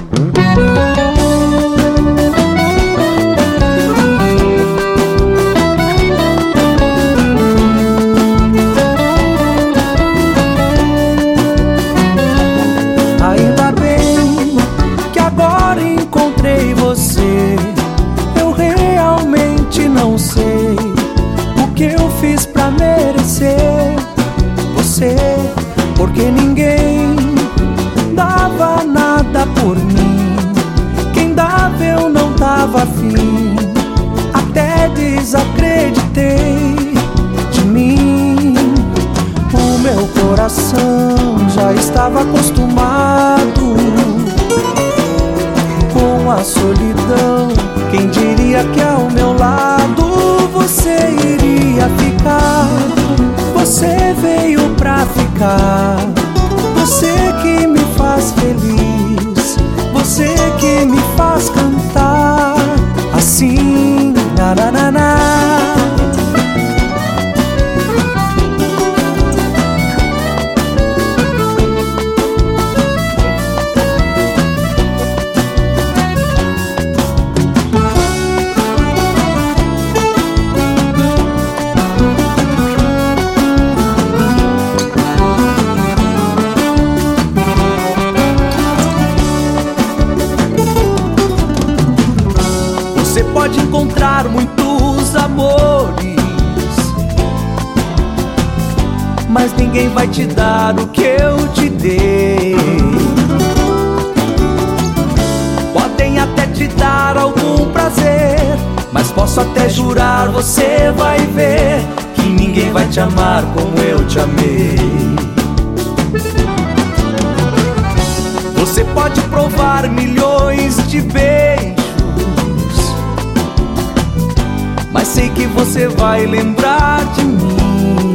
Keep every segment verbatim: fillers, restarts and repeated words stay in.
Ainda bem que agora encontrei você. Eu realmente não sei o que eu fiz pra merecer você, porque ninguém dava nada por mim. Quem dava eu não tava afim, até desacreditei de mim. O meu coração já estava acostumado com a solidão. Quem diria que ao meu lado você iria ficar? Você veio pra ficar. Você que me faz feliz, você que me faz cantar assim, nanananá. Você pode encontrar muitos amores, mas ninguém vai te dar o que eu te dei. Podem até te dar algum prazer, mas posso até jurar, você vai ver que ninguém vai te amar como eu te amei. Você pode provar milhões de beijos, mas sei que você vai lembrar de mim,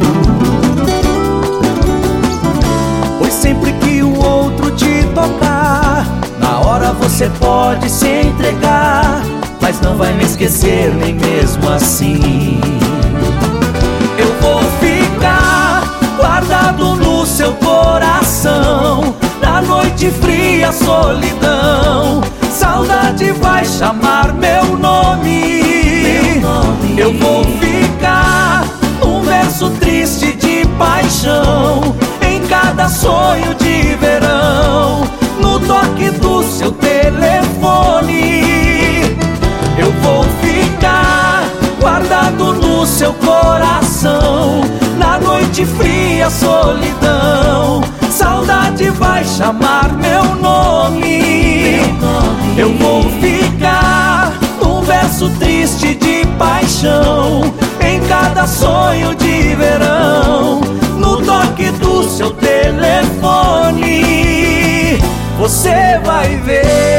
pois sempre que o outro te tocar, na hora você pode se entregar, mas não vai me esquecer nem mesmo assim. Eu vou ficar guardado no seu coração, na noite fria, solidão. Saudade vai chamar meu nome. Eu vou ficar num verso triste de paixão, em cada sonho de verão, no toque do seu telefone. Eu vou ficar guardado no seu coração, na noite fria, solidão. Saudade vai chamar meu nome. Eu vou ficar num verso triste de paixão, em cada sonho de verão, no toque do seu telefone. Você vai ver.